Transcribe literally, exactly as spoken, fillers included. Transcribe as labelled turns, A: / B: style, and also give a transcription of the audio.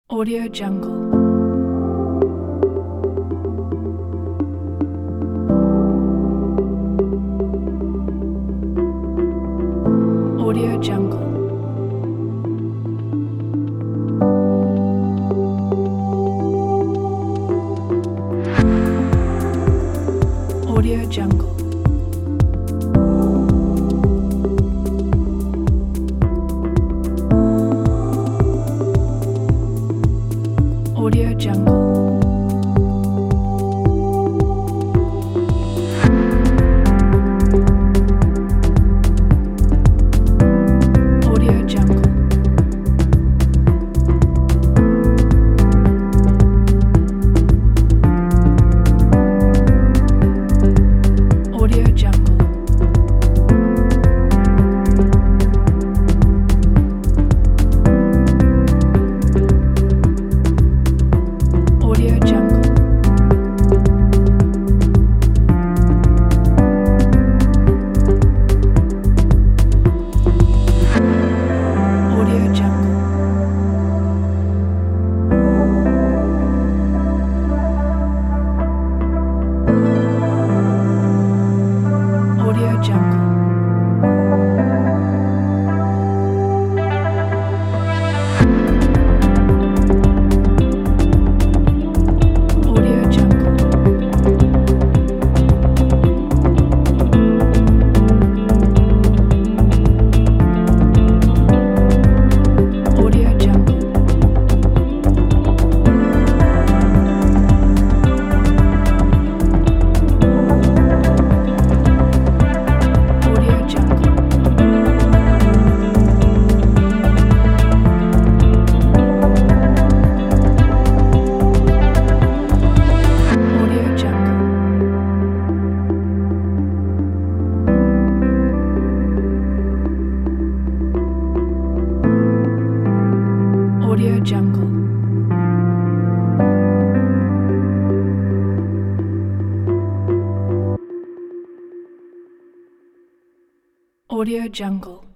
A: Audio Jungle. Audio Jungle. Audio Jungle. Audio Jungle. Audio Jungle. Audio Jungle. Audio Jungle. Audio Jungle. Audio Jungle. Audio Jungle. Audio Jungle. Audio Jungle. Audio Jungle. Audio Jungle. Audio Jungle.